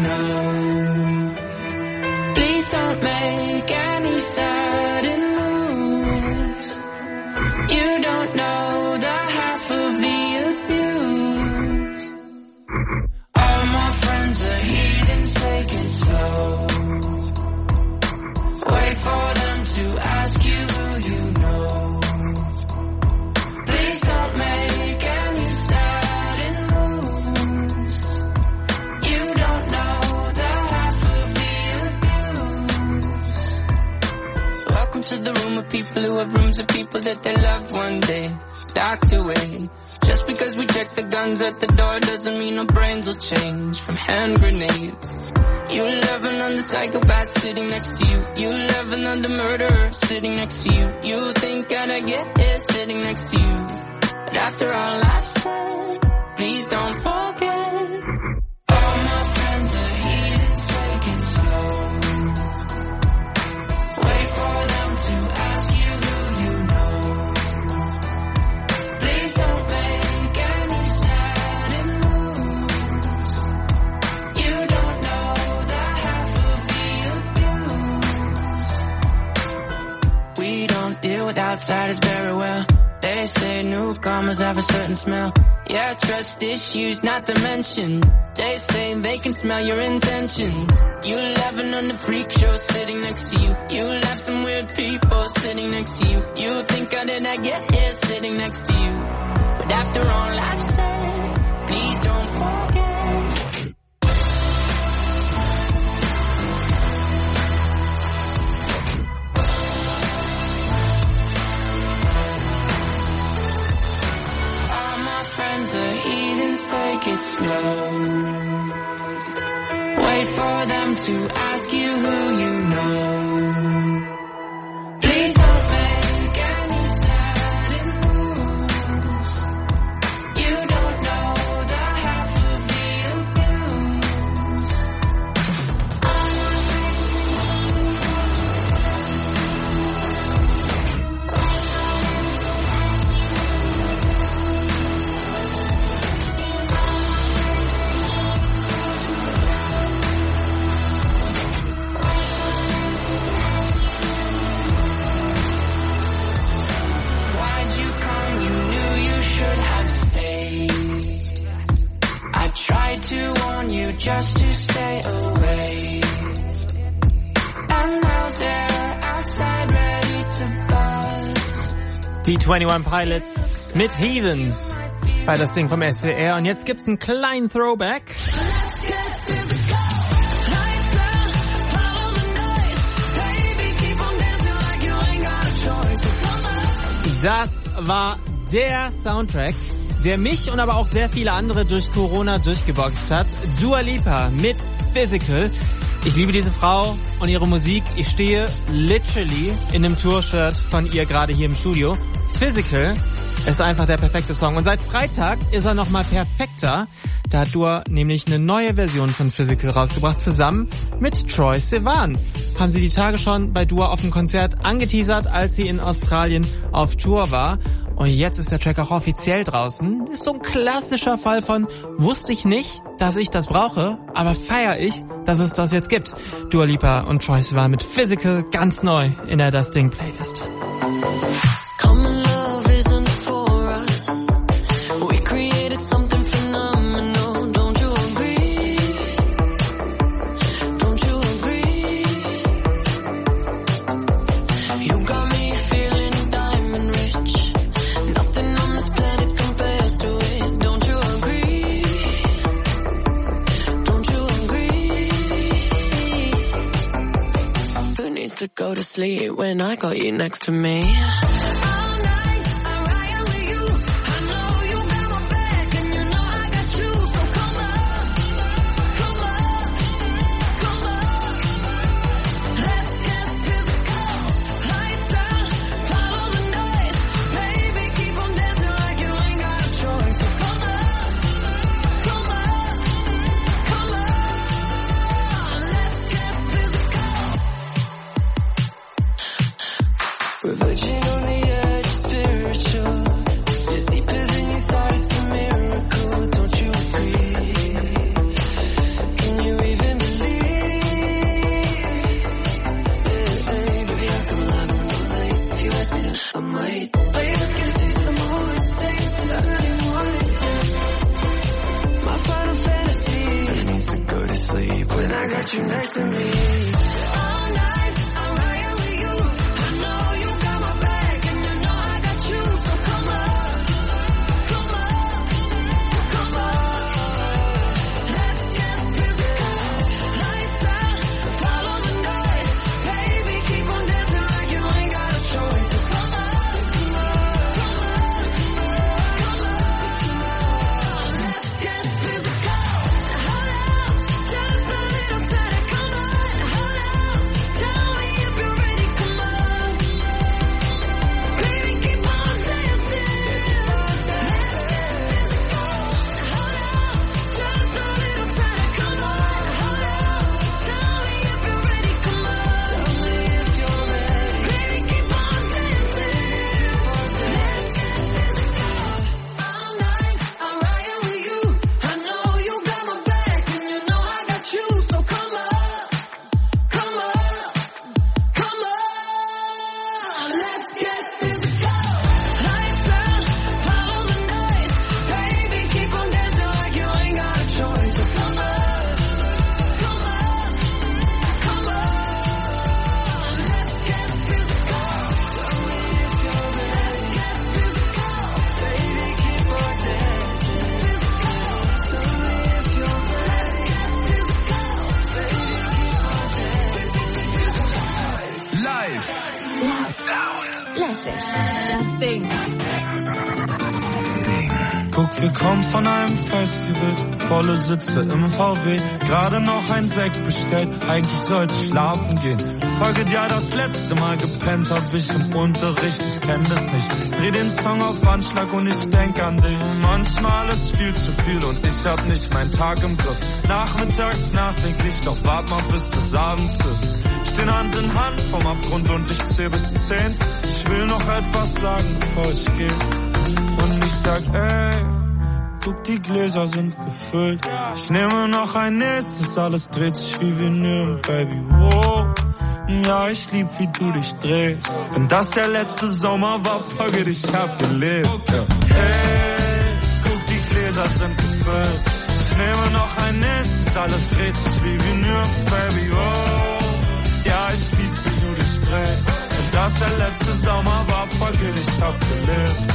S15: know. Please don't make any sudden moves. You don't know the half of the abuse. All my friends are heathens, take it slow. Wait for them to ask you who you know. Please don't make any sudden moves. You don't know the half of the abuse. Welcome to the room of people who have rooms of people that they love one day docked away. Just because we check the guns at the door doesn't mean our brains will change from hand grenades. You love another psychopath sitting next to you. You love another murderer sitting next to you. You think I'd get here sitting next to you. But after all I've said, please don't forget. All my friends are heathens, take it slow. Wait for them to ask you who you know. Please don't make any sudden moves. You don't know the half of the abuse. We don't deal with outsiders very well. They say newcomers have a certain smell. Yeah, trust issues not to mention. They say they can smell your intentions. You laughing on the freak show sitting next to you. You laugh some weird people sitting next to you. You think how did I get here sitting next to you? But after all I've said, please don't for them to ask you who you know. Please don't make any sudden moves. You don't know the half of the abuse. Why'd you come? You knew you should have stayed. I tried to warn you just to stay away. And now they're outside ready to buzz.
S1: Die twenty-one Pilots mit Heathens bei das Ding vom S W R. Und jetzt gibt's einen kleinen Throwback. Das war der Soundtrack, der mich und aber auch sehr viele andere durch Corona durchgeboxt hat. Dua Lipa mit Physical. Ich liebe diese Frau und ihre Musik. Ich stehe literally in einem Tour-Shirt von ihr gerade hier im Studio. Physical ist einfach der perfekte Song. Und seit Freitag ist er nochmal perfekter. Da hat Dua nämlich eine neue Version von Physical rausgebracht, zusammen mit Troye Sivan. Haben sie die Tage schon bei Dua auf dem Konzert angeteasert, als sie in Australien auf Tour war. Und jetzt ist der Track auch offiziell draußen. Ist so ein klassischer Fall von, wusste ich nicht, dass ich das brauche, aber feiere ich, dass es das jetzt gibt. Dua Lipa und Troye Sivan mit Physical ganz neu in der Das Ding Playlist.
S14: Common love isn't for us. We created something phenomenal. Don't you agree? Don't you agree? You got me feeling diamond rich. Nothing on this planet compares to it. Don't you agree? Don't you agree? Who needs to go to sleep when I got you next to me?
S15: We're verging on the edge of spiritual. You're deeper than you thought, it's a miracle. Don't you agree? Can you even believe? Hey, baby, I come alive in the night. If you ask me to, I might. Baby, get a taste of the moment. Stay up till the early morning. My final fantasy. I need to go to sleep when I got you next to me. All night, I'm riding with you. I know you got my back, and you know I got you. So come on, come on, come on. Let's get physical. Lights out, follow the noise. Baby, keep on dancing like you ain't got a choice. Just come on, come on, come on, come on. Let's get physical. Hold out, just a little tighter. Come on, hold out. Tell me if you're ready. Come on, baby, keep on dancing. Let's get physical. Hold out, just a little tighter. Come on, hold out. Tell me if you're ready. Come on, tell me if you're ready. Baby, keep on dancing. Let's get physical. All night, I'm riding with you. I know you got my back, and you know I got you. So come on, come on, come on. Let's get physical. Lights out, follow the noise. Baby, keep on dancing like you ain't got a choice. So come on, come on, come on. Let's get physical. Tell me if you're ready. Let's get physical. Baby, keep on dancing. Physical. Tell me if you're ready. Let's get physical. Baby, keep on dancing.
S3: Live.
S14: Lässig. Das Ding.
S16: Guck, wir kommen von einem Festival, volle Sitze im V W, gerade noch ein Sekt bestellt, eigentlich sollte ich schlafen gehen. Folge ja das letzte Mal gepennt hab ich im Unterricht, ich kenn das nicht. Dreh den Song auf Anschlag und ich denk an dich. Manchmal ist viel zu viel und ich hab nicht meinen Tag im Griff. Nachmittags nachdenklich, doch wart mal bis es abends ist. Stehen Hand in Hand vom Abgrund und ich zähl bis zehn. Ich will noch etwas sagen, bevor ich geh. Und ich sag, ey, guck, die Gläser sind gefüllt. Ich nehme noch ein nächstes, alles dreht sich wie Vinyl, Baby, wow. Ja, ich lieb, wie du dich drehst. Wenn das der letzte Sommer war, folge dich, ich hab gelebt. Ja. Ey, guck, die Gläser sind gefüllt. Ich nehme noch ein nächstes, alles dreht sich wie Vinyl, Baby, wow. Ja, ich lieb, wie du dich drehst. Wenn das der letzte Sommer war, folge dich, ich hab gelebt.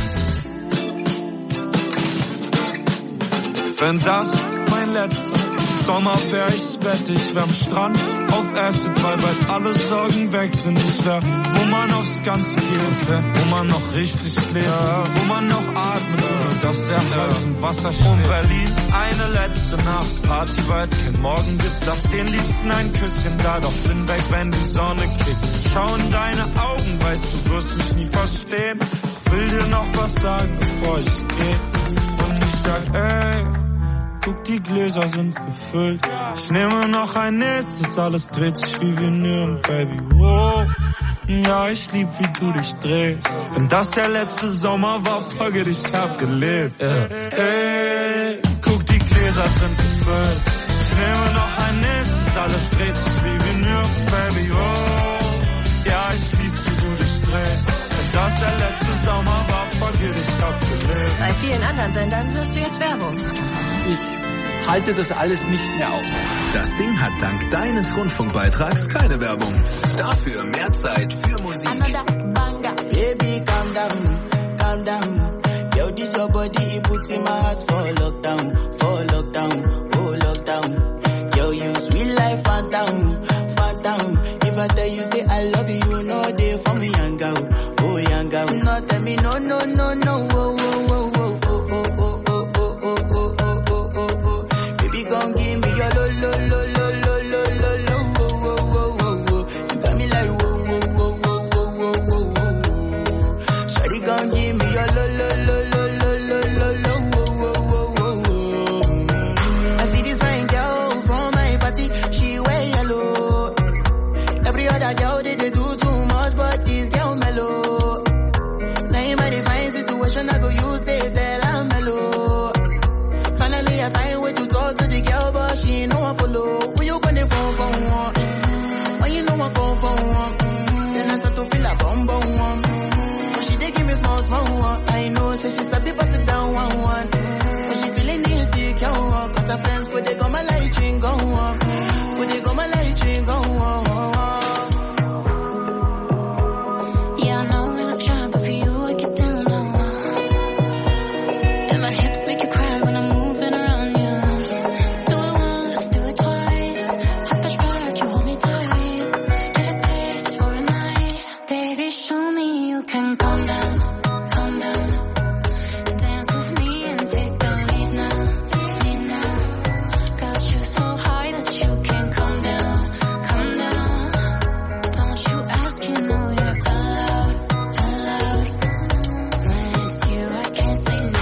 S16: Wenn das mein letzter Sommer wär, ich's Bett, ich wär am Strand auf Acid, weil bald alle Sorgen weg sind. Ich wär, wo man aufs Ganze geht, wär, wo man noch richtig lebt, wo man noch atmet, ohne dass der Hals im Wasser steht. Um Berlin eine letzte Nacht, Party, weil's kein Morgen gibt. Lass den Liebsten ein Küsschen da, doch bin weg, wenn die Sonne kickt. Schau in deine Augen, weißt du wirst mich nie verstehen. Will dir noch was sagen, bevor ich geh. Und ich sag, ey, guck, die Gläser sind gefüllt. Ich nehme noch ein nächstes, alles dreht sich wie Vinyl, Baby, wow. Ja, ich lieb, wie du dich drehst. Wenn das der letzte Sommer war, folge dich, ich hab gelebt. Yeah. Ey, guck, die Gläser sind gefüllt. Ich nehme noch ein nächstes, alles dreht sich wie Vinyl, Baby, wow. Ja, ich lieb, wie du dich drehst. Wenn das der letzte Sommer war, folge dich, ich hab gelebt.
S17: Bei vielen anderen Sendern hörst du jetzt Werbung.
S18: Ich halte das alles nicht mehr aus.
S3: Das Ding hat dank deines Rundfunkbeitrags keine Werbung. Dafür mehr Zeit für Musik.
S19: Baby, calm down, calm down. Yo, this your body, it puts in my heart for lockdown, for lockdown, oh lockdown. Yo, you sweet life, phantom, phantom. If I tell you say I love you, you know they for me, young girl, oh young girl. No, tell me no, no, no, no, oh, oh, oh, oh. Come give me your lo lo lo lo lo lo lo lo wo wo wo wo wo. You got me like wo wo wo wo wo wo wo wo. Shawty, come give me your lo lo lo lo lo lo lo lo wo wo wo wo. I see this fine girl from my party, she wear yellow. Every other girl they they do too much, but this girl mellow. Now in my divine situation, I go use they tell I'm mellow. Finally I find way to talk to the girl, but she ain't no one follow. When you gonna phone for one? When you know I phone for one? Then I start to feel a bum bum one. But she dey give me small small one. I know, say she's a bit pass it down one one. But she feeling insecure, cause her friends would they go my light ring go on. Would they go my light ring go on.
S14: Yeah, I know we look shy, but for you I get down low. And my hips make you cry when I'm moving around you. Do it once, do it twice. Hop and spark, you hold me tight. Get a taste for a night. Baby, show me you can calm down, calm down. Dance with me and take the lead now, lead now. Got you so high that you can't calm down, calm down. Don't you ask, you know you're allowed, allowed. When it's you, I can't say no.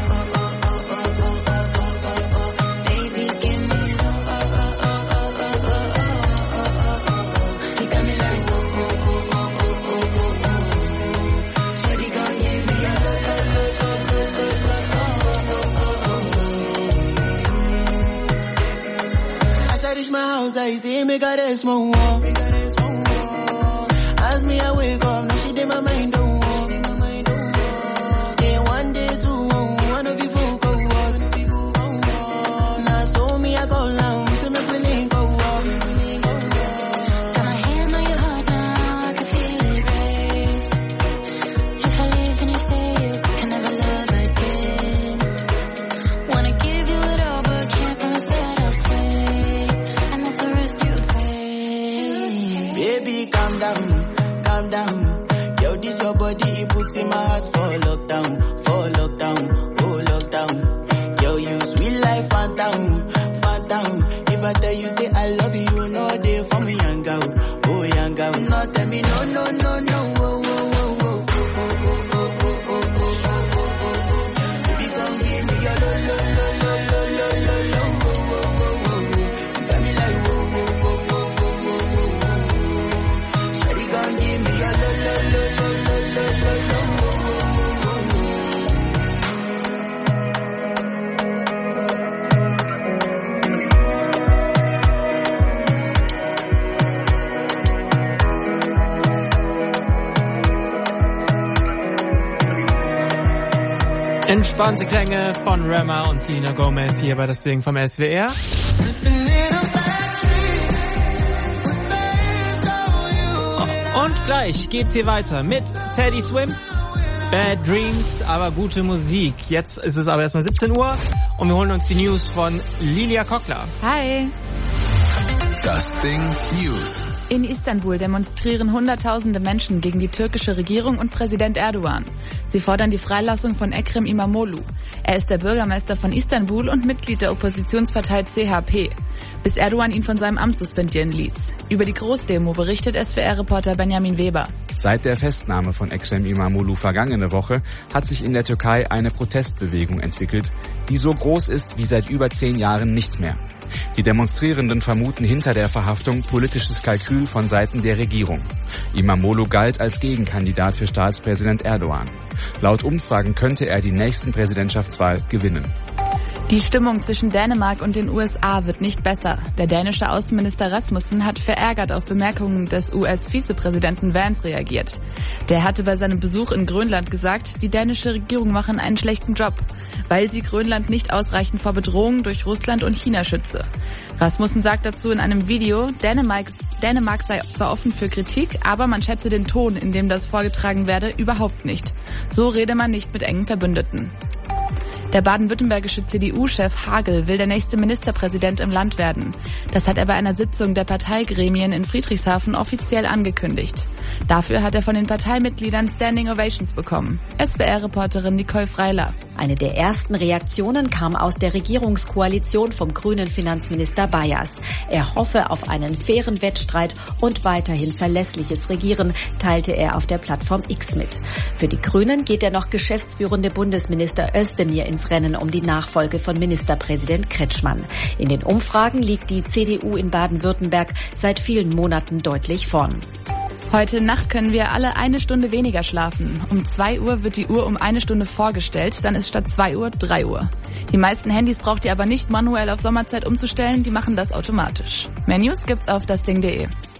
S14: Baby, give me oh oh oh oh oh oh oh oh oh. You got me like oh oh oh oh oh oh oh oh. Shawty gon' give me a lo lo lo lo lo lo oh oh oh.
S19: As I reach my house, I see me got a small wall. As me I wake up, now she did my mind don't walk. Day one, day two, one of you folk go us. Now so me I go down, so me feeling go walk.
S14: Got my hand on your heart now, I can feel it race. If I leave, then you say you can never love again. Wanna give you it all, but can't promise that I'll stay. And that's the risk you take.
S19: Baby, calm down, calm down. Yo, this your body, it puts in my heart for lockdown, for lockdown, oh lockdown. down. Yo, you sweet life, phantom, phantom. If I tell you say I love you, you know they for me, young girl, oh young girl. No, tell me no, no, no, no, oh, oh, oh, oh, oh, oh, oh, oh, oh, oh, oh, oh. Baby, come give me your lo, lo, lo, lo, lo, lo, lo, lo, oh, oh, oh, oh. You got me like whoa, whoa, whoa, whoa, whoa, whoa, whoa. Shawty, come give me your lo, lo, lo, lo, lo, lo, lo, lo, oh, oh, oh, oh.
S1: Entspannte Klänge von Rema und Selena Gomez hier bei Das Ding vom S W R. Und gleich geht's hier weiter mit Teddy Swims, Bad Dreams, aber gute Musik. Jetzt ist es aber erstmal siebzehn Uhr und wir holen uns die News von Lilia Kockler.
S2: Hi.
S3: Das Ding News.
S2: In Istanbul demonstrieren Hunderttausende Menschen gegen die türkische Regierung und Präsident Erdogan. Sie fordern die Freilassung von Ekrem İmamoğlu. Er ist der Bürgermeister von Istanbul und Mitglied der Oppositionspartei C H P, bis Erdogan ihn von seinem Amt suspendieren ließ. Über die Großdemo berichtet S W R-Reporter Benjamin Weber.
S20: Seit der Festnahme von Ekrem İmamoğlu vergangene Woche hat sich in der Türkei eine Protestbewegung entwickelt, die so groß ist wie seit über zehn Jahren nicht mehr. Die Demonstrierenden vermuten hinter der Verhaftung politisches Kalkül von Seiten der Regierung. İmamoğlu galt als Gegenkandidat für Staatspräsident Erdogan. Laut Umfragen könnte er die nächsten Präsidentschaftswahl gewinnen.
S2: Die Stimmung zwischen Dänemark und den U S A wird nicht besser. Der dänische Außenminister Rasmussen hat verärgert auf Bemerkungen des U S-Vizepräsidenten Vance reagiert. Der hatte bei seinem Besuch in Grönland gesagt, die dänische Regierung mache einen schlechten Job, weil sie Grönland nicht ausreichend vor Bedrohungen durch Russland und China schütze. Rasmussen sagt dazu in einem Video, Dänemark, Dänemark sei zwar offen für Kritik, aber man schätze den Ton, in dem das vorgetragen werde, überhaupt nicht. So rede man nicht mit engen Verbündeten. Der baden-württembergische C D U-Chef Hagel will der nächste Ministerpräsident im Land werden. Das hat er bei einer Sitzung der Parteigremien in Friedrichshafen offiziell angekündigt. Dafür hat er von den Parteimitgliedern Standing Ovations bekommen. S W R-Reporterin Nicole Freiler.
S21: Eine der ersten Reaktionen kam aus der Regierungskoalition vom grünen Finanzminister Bayers. Er hoffe auf einen fairen Wettstreit und weiterhin verlässliches Regieren, teilte er auf der Plattform X mit. Für die Grünen geht der noch geschäftsführende Bundesminister Özdemir ins Rennen um die Nachfolge von Ministerpräsident Kretschmann. In den Umfragen liegt die C D U in Baden-Württemberg seit vielen Monaten deutlich vorn.
S2: Heute Nacht können wir alle eine Stunde weniger schlafen. Um zwei Uhr wird die Uhr um eine Stunde vorgestellt, dann ist statt zwei Uhr drei Uhr. Die meisten Handys braucht ihr aber nicht manuell auf Sommerzeit umzustellen, die machen das automatisch. Mehr News gibt's auf das Ding punkt de.